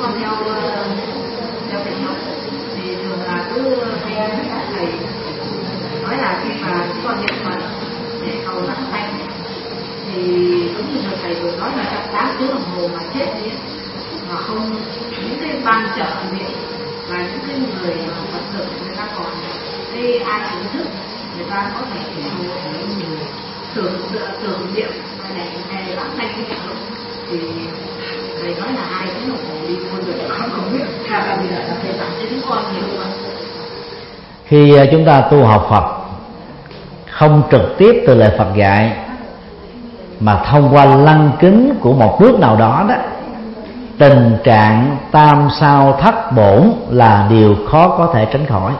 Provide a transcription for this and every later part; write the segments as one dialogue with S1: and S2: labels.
S1: con theo tình học thì thường là cứ nghe các thầy nói là khi mà chúng con niệm Phật để cầu đắc sanh thì giống như người thầy vừa nói là trong 8 tiếng đồng hồ mà chết đi mà không những cái ban trợ niệm và những cái người Phật tử người ta còn cái ai kiến thức người ta có thể tưởng niệm và để đắc sanh cái niệm thì thầy nói là 2 tiếng đồng hồ đi luôn rồi không biết là bây giờ là thầy giảng cho chúng con nhiều hơn.
S2: Khi chúng ta tu học Phật không trực tiếp từ lời Phật dạy mà thông qua lăng kính của một bước nào đó đó, tình trạng tam sao thất bổn là điều khó có thể tránh khỏi.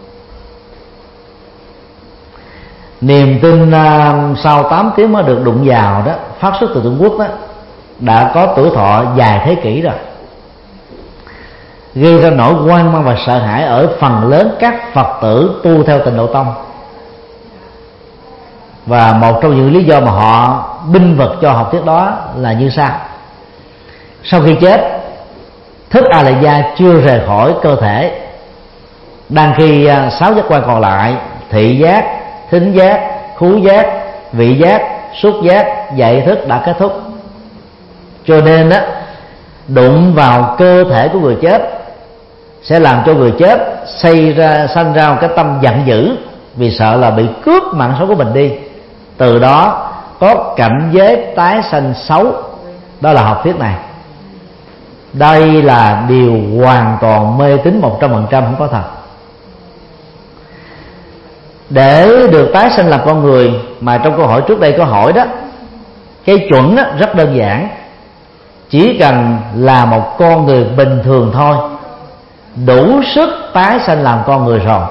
S2: Niềm tin sau 8 tiếng mới được đụng vào đó, phát xuất từ Trung Quốc đó, đã có tuổi thọ dài thế kỷ rồi, gây ra nỗi hoang mang và sợ hãi ở phần lớn các Phật tử tu theo Tịnh Độ Tông. Và một trong những lý do mà họ binh vực cho học thuyết đó là như sau: sau khi chết, thức A La Gia chưa rời khỏi cơ thể, đang khi 6 giác quan còn lại thị giác, thính giác, khứu giác, vị giác, xúc giác, dạy thức đã kết thúc. Cho nên á, đụng vào cơ thể của người chết sẽ làm cho người chết sanh ra một cái tâm giận dữ vì sợ là bị cướp mạng sống của mình đi, từ đó có cảnh giới tái sanh xấu. Đó là học thuyết này. Đây là điều hoàn toàn mê tín 100%, không có thật. Để được tái sanh làm con người mà trong câu hỏi trước đây có hỏi đó, cái chuẩn đó rất đơn giản: chỉ cần là một con người bình thường thôi, đủ sức tái sanh làm con người rồi.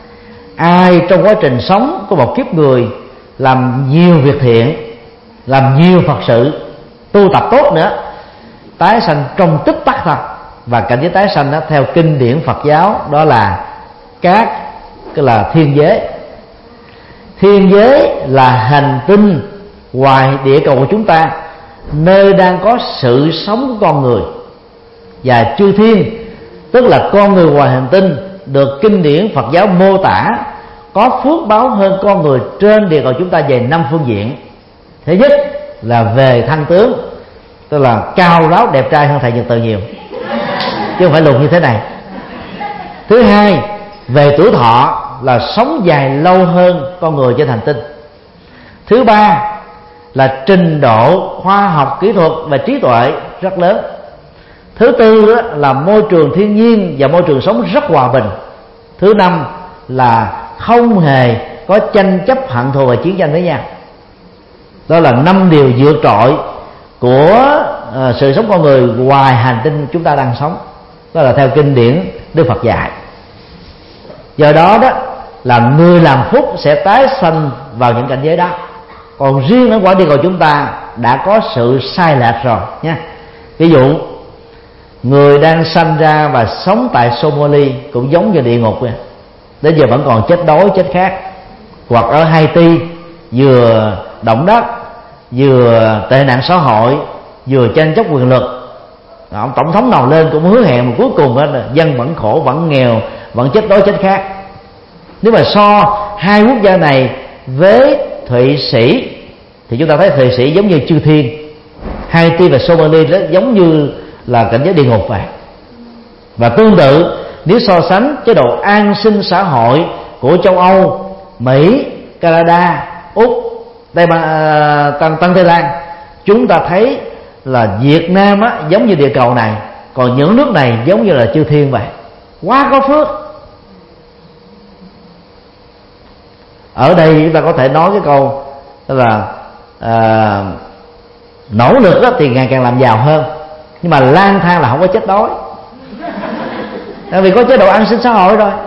S2: Ai trong quá trình sống của một kiếp người làm nhiều việc thiện, làm nhiều Phật sự, tu tập tốt nữa, tái sanh trong tích tắc thôi. Và cảnh giới tái sanh đó theo kinh điển Phật giáo đó là cái là thiên giới. Thiên giới là hành tinh ngoài địa cầu của chúng ta, nơi đang có sự sống của con người. Và chư thiên, tức là con người ngoài hành tinh, được kinh điển Phật giáo mô tả có phước báo hơn con người trên địa cầu chúng ta về 5 phương diện. Thứ nhất là về thân tướng, tức là cao ráo đẹp trai hơn thầy Nhật Từ nhiều, chứ không phải lùn như thế này. Thứ hai, về tuổi thọ, là sống dài lâu hơn con người trên hành tinh. Thứ ba là trình độ khoa học kỹ thuật và trí tuệ rất lớn. Thứ tư là môi trường thiên nhiên và môi trường sống rất hòa bình. Thứ năm là không hề có tranh chấp hận thù và chiến tranh với nhau. Đó là 5 điều vượt trội của sự sống con người ngoài hành tinh chúng ta đang sống. Đó là theo kinh điển Đức Phật dạy. Do đó đó là người làm phúc sẽ tái sanh vào những cảnh giới đó. Còn riêng ở quả địa cầu chúng ta đã có sự sai lệch rồi nha. Ví dụ, người đang sanh ra và sống tại Somalia cũng giống như địa ngục vậy, đến giờ vẫn còn chết đói chết khát. Hoặc ở Haiti vừa động đất, vừa tệ nạn xã hội, vừa tranh chấp quyền lực, ông tổng thống nào lên cũng hứa hẹn mà cuối cùng là dân vẫn khổ, vẫn nghèo, vẫn chết đói chết khát. Nếu mà so hai quốc gia này với Thụy Sĩ thì chúng ta thấy Thụy Sĩ giống như chư thiên, Haiti và Somalia đó giống như là cảnh giới địa ngục vậy. Và tương tự, nếu so sánh chế độ an sinh xã hội của châu Âu, Mỹ, Canada, Úc, Tân Tây Lan, chúng ta thấy là Việt Nam á, giống như địa cầu này, còn những nước này giống như là chư thiên vậy. Quá có phước. Ở đây chúng ta có thể nói cái câu là nỗ lực đó thì ngày càng làm giàu hơn, nhưng mà lang thang là không có chết đói, tại vì có chế độ an sinh xã hội rồi.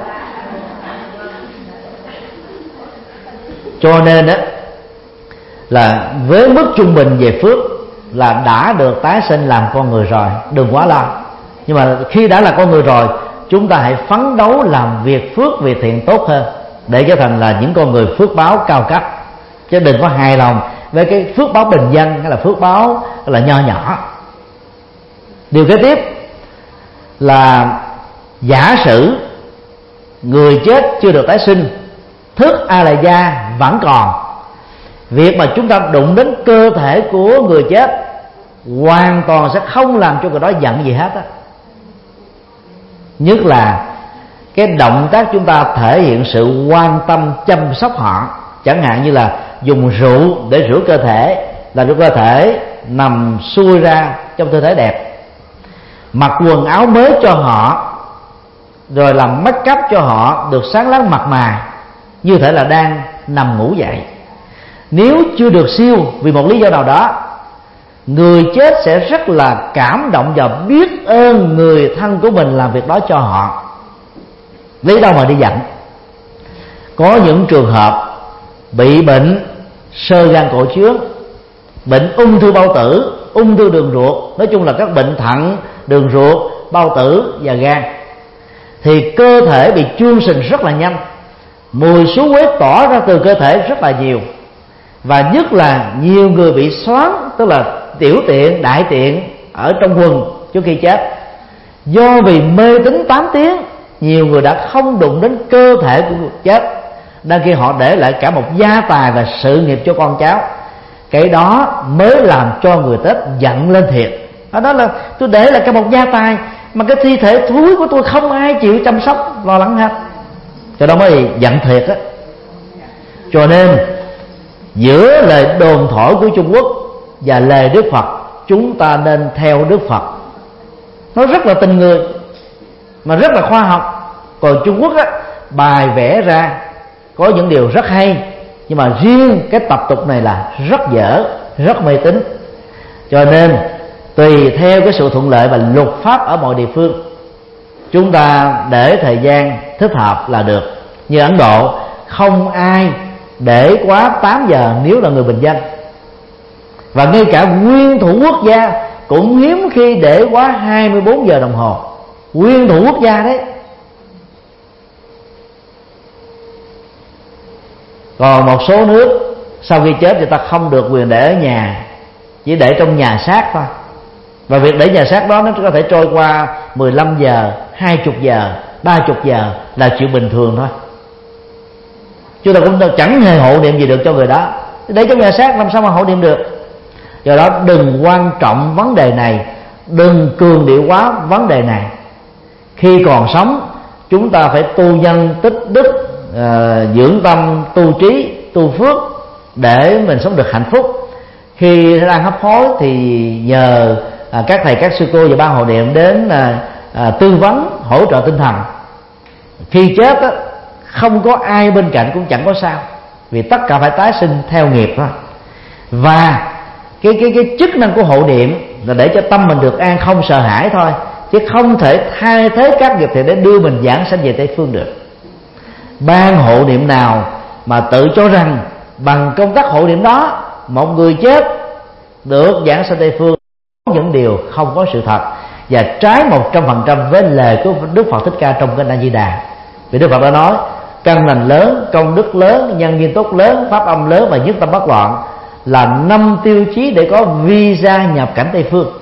S2: Cho nên đó là với mức trung bình về phước là đã được tái sinh làm con người rồi, đừng quá lo. Nhưng mà khi đã là con người rồi, chúng ta hãy phấn đấu làm việc phước, việc thiện tốt hơn, để trở thành là những con người phước báo cao cấp, chứ đừng có hài lòng với cái phước báo bình dân hay là phước báo là nho nhỏ. Điều kế tiếp là giả sử người chết chưa được tái sinh, thức A La gia vẫn còn, việc mà chúng ta đụng đến cơ thể của người chết hoàn toàn sẽ không làm cho người đó giận gì hết á. Nhất là cái động tác chúng ta thể hiện sự quan tâm chăm sóc họ, chẳng hạn như là dùng rượu để rửa cơ thể, làm cho cơ thể nằm xuôi ra trong tư thế đẹp, mặc quần áo mới cho họ, rồi làm make up cho họ được sáng láng mượt mà, như thể là đang nằm ngủ dậy. Nếu chưa được siêu vì một lý do nào đó, người chết sẽ rất là cảm động và biết ơn người thân của mình làm việc đó cho họ, lấy đâu mà đi giận. Có những trường hợp bị bệnh xơ gan cổ trướng, bệnh ung thư bao tử, ung thư đường ruột, nói chung là các bệnh thận, đường ruột, bao tử và gan, thì cơ thể bị chương sình rất là nhanh, mùi xú uế tỏa ra từ cơ thể rất là nhiều, và nhất là nhiều người bị xoắn, tức là tiểu tiện, đại tiện ở trong quần trước khi chết. Do vì mê tín 8 tiếng, nhiều người đã không đụng đến cơ thể của người chết, đang khi họ để lại cả một gia tài và sự nghiệp cho con cháu. Cái đó mới làm cho người Tết giận lên thiệt. Đó là tôi để lại cả một gia tài, mà cái thi thể thúi của tôi không ai chịu chăm sóc lo lắng hết, cho đó mới giận thiệt á. Cho nên giữa lời đồn thổi của Trung Quốc và lời Đức Phật, chúng ta nên theo Đức Phật. Nó rất là tình người mà rất là khoa học. Còn Trung Quốc á, bài vẽ ra có những điều rất hay, nhưng mà riêng cái tập tục này là rất dở, rất mê tín. Cho nên tùy theo cái sự thuận lợi và luật pháp ở mọi địa phương, chúng ta để thời gian thích hợp là được. Như Ấn Độ, không ai để quá 8 giờ nếu là người bình dân, và ngay cả nguyên thủ quốc gia cũng hiếm khi để quá 24 giờ đồng hồ. Nguyên thủ quốc gia đấy. Còn một số nước sau khi chết người ta không được quyền để ở nhà, chỉ để trong nhà xác thôi. Và việc để nhà xác đó nó có thể trôi qua 15 giờ, 20 giờ, 30 giờ là chuyện bình thường thôi. Chúng ta cũng chẳng hề hộ niệm gì được cho người đó. Để trong nhà xác làm sao mà hộ niệm được. Do đó đừng quan trọng vấn đề này, đừng cường điệu quá vấn đề này. Khi còn sống, chúng ta phải tu nhân tích đức, dưỡng tâm tu trí, tu phước để mình sống được hạnh phúc. Khi đang hấp hối thì nhờ các thầy, các sư cô và ban hộ niệm đến tư vấn, hỗ trợ tinh thần. Khi chết á, không có ai bên cạnh cũng chẳng có sao, vì tất cả phải tái sinh theo nghiệp thôi. Và cái chức năng của hộ niệm là để cho tâm mình được an, không sợ hãi thôi, chứ không thể thay thế các nghiệp thiện để đưa mình giảng sanh về Tây Phương được. Ban hộ niệm nào mà tự cho rằng bằng công tác hộ niệm đó một người chết được giảng sanh Tây Phương, những điều không có sự thật và trái 100% với lời của Đức Phật Thích Ca trong kinh A Di Đà. Vì Đức Phật đã nói căn lành lớn, công đức lớn, nhân duyên tốt lớn, pháp âm lớn và nhất tâm bất loạn là 5 tiêu chí để có visa nhập cảnh Tây Phương.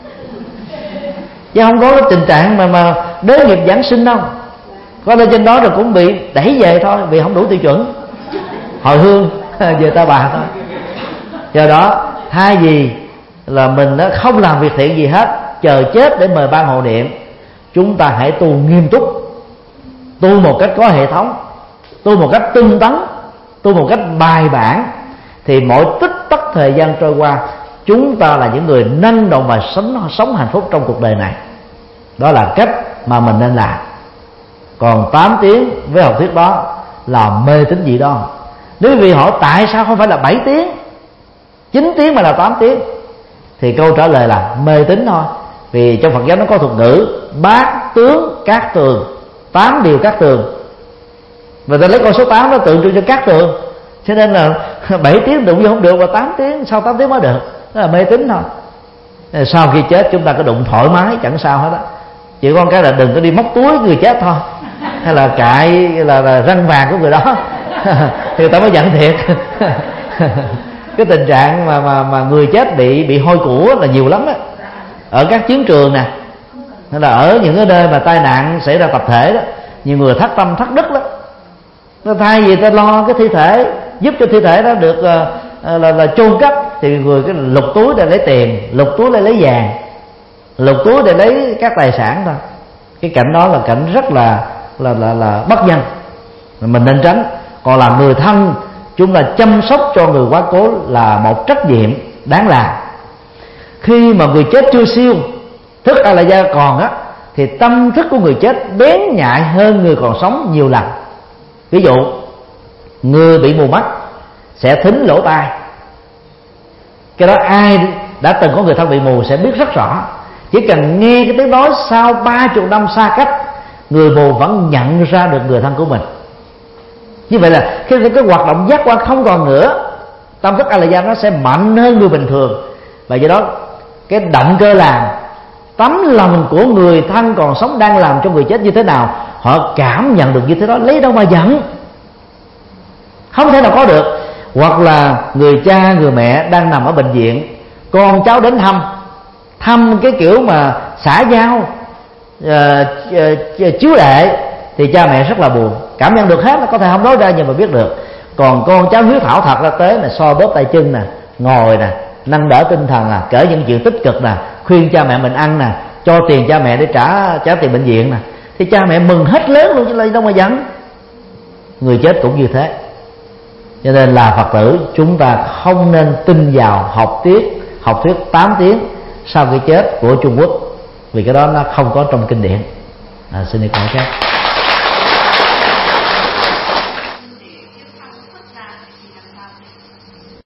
S2: Chứ không có cái tình trạng mà đới nghiệp giảng sinh đâu. Có lên trên đó rồi cũng bị đẩy về thôi, vì không đủ tiêu chuẩn, hồi hương về Ta Bà thôi. Do đó thay vì là mình không làm việc thiện gì hết, chờ chết để mời ban hộ niệm, chúng ta hãy tu nghiêm túc, tu một cách có hệ thống, tu một cách tinh tấn, tu một cách bài bản, thì mỗi tích tắc thời gian trôi qua, chúng ta là những người năng động và sống hạnh phúc trong cuộc đời này. Đó là cách mà mình nên làm. Còn 8 tiếng với học thuyết đó là mê tín dị đoan. Nếu vì họ tại sao không phải là 7 tiếng 9 tiếng mà là 8 tiếng, thì câu trả lời là mê tín thôi. Vì trong Phật giáo nó có thuật ngữ bát tướng cát tường, 8 điều cát tường, và ta lấy con số 8 nó tượng trưng cho cát tường. Cho nên là 7 tiếng đụng vô không được, và 8 tiếng, sau 8 tiếng mới được. Đó là mê tín thôi. Sau khi chết chúng ta có đụng thoải mái chẳng sao hết á. Chỉ có cái là đừng có đi móc túi người chết thôi, hay là cãi là răng vàng của người đó thì người ta mới giận thiệt. Cái tình trạng mà người chết bị hôi của là nhiều lắm á. Ở các chiến trường nè, Nên là ở những cái nơi mà tai nạn xảy ra tập thể đó, nhiều người thất tâm thất đức lắm. Nó thay vì ta lo cái thi thể, giúp cho thi thể đó được là chôn cất, thì người cái lục túi để lấy tiền, lục túi để lấy vàng, lục túi để lấy các tài sản thôi. Cái cảnh đó là cảnh rất là bất nhân, mình nên tránh. Còn là người thân, chúng ta chăm sóc cho người quá cố là một trách nhiệm đáng làm. Khi mà người chết chưa siêu, thức A La Gia còn á, thì tâm thức của người chết bén nhạy hơn người còn sống nhiều lần. Ví dụ, người bị mù mắt sẽ thính lỗ tai. Cái đó ai đã từng có người thân bị mù sẽ biết rất rõ. Chỉ cần nghe cái tiếng nói sau 30 năm xa cách, người mù vẫn nhận ra được người thân của mình. Như vậy là khi cái hoạt động giác quan không còn nữa, tâm thức A La Gia nó sẽ mạnh hơn người bình thường. Và do đó cái động cơ làm, tấm lòng của người thân còn sống đang làm cho người chết như thế nào, họ cảm nhận được như thế đó, lấy đâu mà giận, không thể nào có được. Hoặc là người cha người mẹ đang nằm ở bệnh viện, con cháu đến thăm cái kiểu mà xã giao, chiếu lệ, thì cha mẹ rất là buồn, cảm nhận được hết, có thể không nói ra nhưng mà biết được. Còn con cháu hiếu thảo thật ra tới nè, so bóp tay chân nè, ngồi nè, nâng đỡ tinh thần nè, kể những chuyện tích cực nè, khuyên cha mẹ mình ăn nè, cho tiền cha mẹ để trả tiền bệnh viện nè, thì cha mẹ mừng hết lớn luôn chứ lấy đâu mà giận. Người chết cũng như thế. Cho nên là Phật tử, chúng ta không nên tin vào học thuyết 8 tiếng sau cái chết của Trung Quốc, vì cái đó nó không có trong kinh điển. Xin đi câu khác.